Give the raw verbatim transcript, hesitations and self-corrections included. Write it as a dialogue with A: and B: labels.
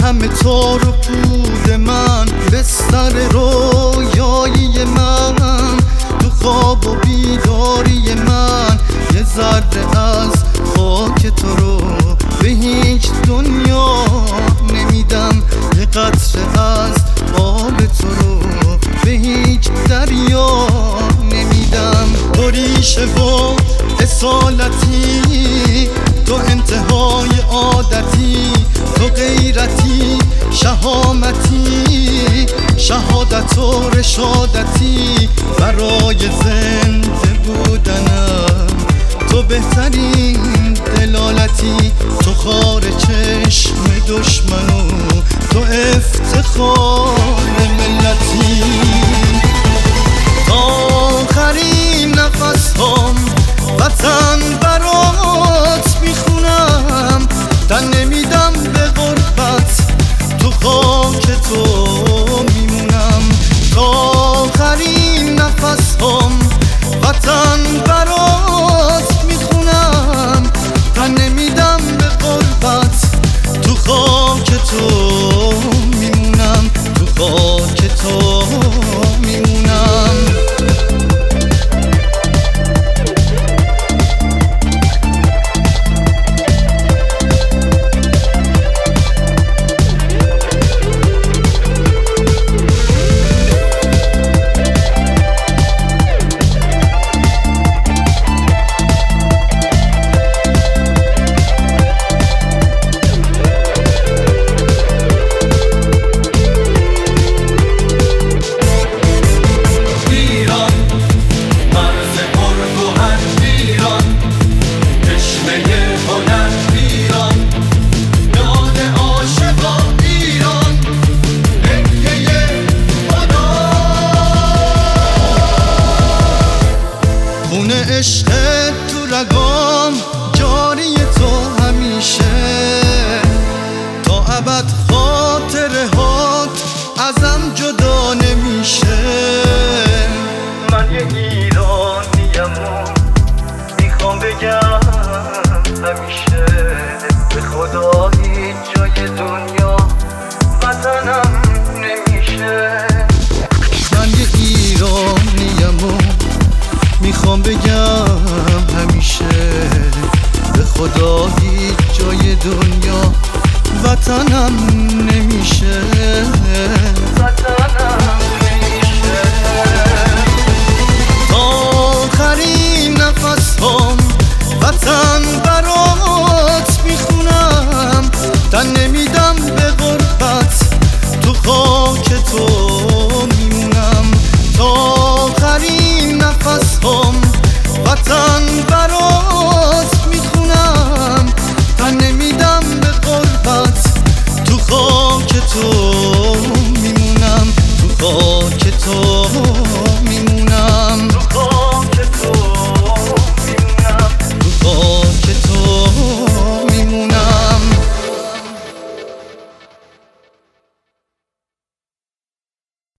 A: همه تار و پود من، بستر رویایی من، تو خواب و بیداری من. یه ذره از خاک تو رو به هیچ دنیا نمیدم، یه قطره از آب تو رو به هیچ دریا نمیدم. تو ریشه و اصالتی، تو انتهای عادتی، تو غیرتی شهامتی، شهادت و رشادتی برای زنده بودنم. تو بهترین دلالتی، تو خار چشم دشمنو، تو افتخار ملتی. تا آخرین نفس هم وطن برات میخونم، تن نمیدم به غربت، تو خاک تو میمونم. تا آخرین نفس هم وطن برات میخونم، تن نمیدم به غربت، تو خاک تو میمونم، تو خاک تو میمونم. عشق تو رگام جاری تو همیشه، تا ابد خاطره هات ازم جدا نمیشه. من یه ایرانیم و میخوام بگم همیشه، به خدا هیچ جای دنیا وطنم نمیشه. من یه ایرانیم و میخوام بگم همیشه، به خدا هیچ جای دنیا وطنم نمیشه، وطنم نمیشه. تا آخرین نفس هم وطن برات میخونم، تن نمیدم به غربت، تو خاک تو میمونم. تا آخرین نفس هم وطن برات میخونم، تن نمیدم به غربت، تو خاک تو میمونم، تو خاک تو